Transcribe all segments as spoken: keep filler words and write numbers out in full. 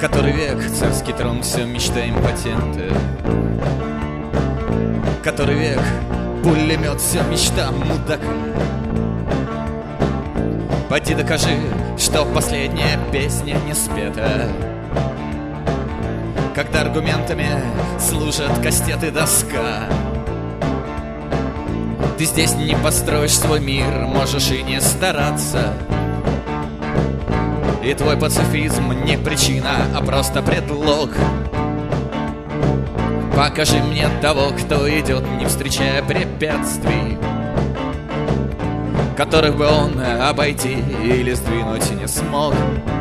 Который век царский трон все мечта импотента. Который век пулемет все мечта мудака. Пойди докажи, что последняя песня не спета, когда аргументами служат кастет и доска. Ты здесь не построишь свой мир, можешь и не стараться. И твой пацифизм не причина, а просто предлог. Покажи мне того, кто идет, не встречая препятствий, которых бы он обойти или сдвинуть не смог.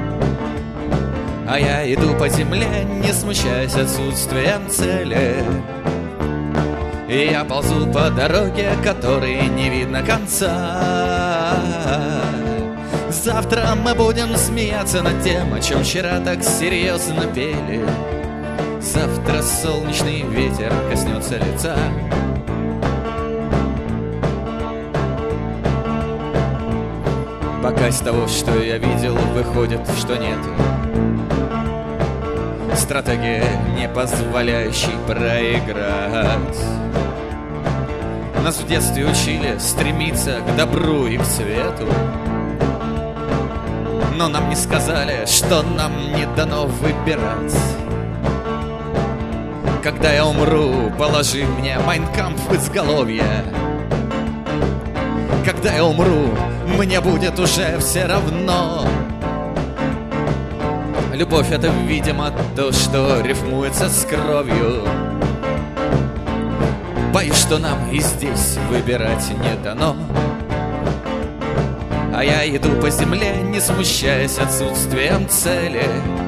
А я иду по земле, не смущаясь отсутствием цели. И я ползу по дороге, которой не видно конца. Завтра мы будем смеяться над тем, о чем вчера так серьезно пели. Завтра солнечный ветер коснется лица. Пока из того, что я видел, выходит, что нет. Стратегия, не позволяющая проиграть. Нас в детстве учили стремиться к добру и к свету, но нам не сказали, что нам не дано выбирать. Когда я умру, положи мне Mein Kampf в изголовье. Когда я умру, мне будет уже все равно. Любовь — это, видимо, то, что рифмуется с кровью. Боюсь, что нам и здесь выбирать не дано. А я иду по земле, не смущаясь отсутствием цели.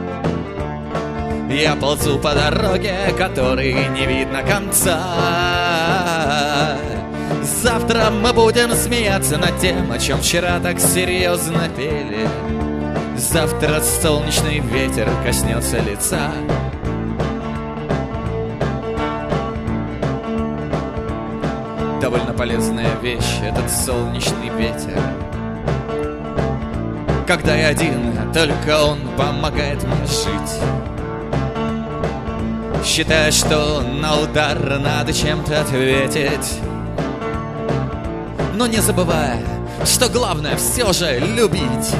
Я ползу по дороге, которой не видно конца. Завтра мы будем смеяться над тем, о чем вчера так серьезно пели. Завтра солнечный ветер коснется лица. Довольно полезная вещь этот солнечный ветер. Когда я один, только он помогает мне жить. Считая, что на удар надо чем-то ответить, но не забывая, что главное все же любить.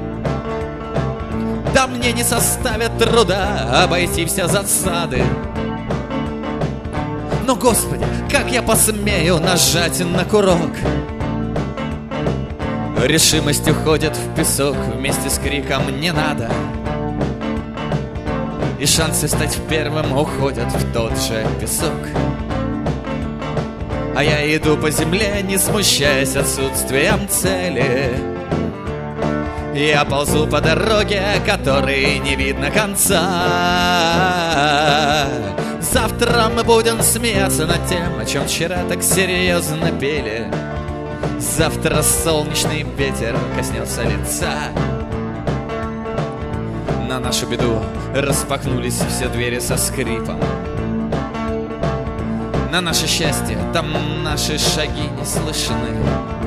Да мне не составит труда обойти все засады, но, Господи, как я посмею нажать на курок? Решимость уходит в песок вместе с криком «не надо!» И шансы стать первым уходят в тот же песок. А я иду по земле, не смущаясь отсутствием цели. Я ползу по дороге, которой не видно конца. Завтра мы будем смеяться над тем, о чем вчера так серьезно пели. Завтра солнечный ветер коснется лица. На нашу беду распахнулись все двери со скрипом. На наше счастье там наши шаги не слышны.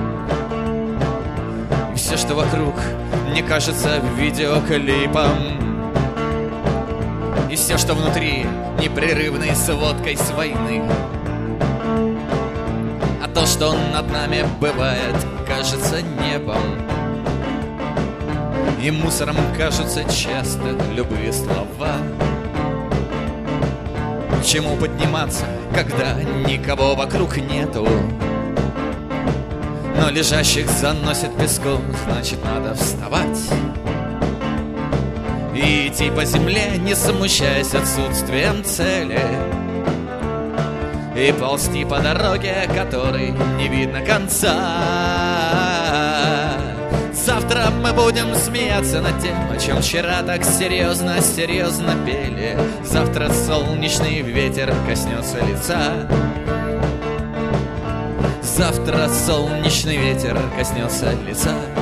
И все, что вокруг, не кажется видеоклипом. И все, что внутри, непрерывной сводкой с войны. А то, что над нами бывает, кажется небом. И мусором кажутся часто любые слова. К чему подниматься, когда никого вокруг нету? Но лежащих заносит песком, значит, надо вставать и идти по земле, не смущаясь отсутствием цели. И ползти по дороге, которой не видно конца. Завтра мы будем смеяться над тем, о чем вчера так серьезно, серьезно пели. Завтра солнечный ветер коснется лица. Завтра солнечный ветер коснется лица.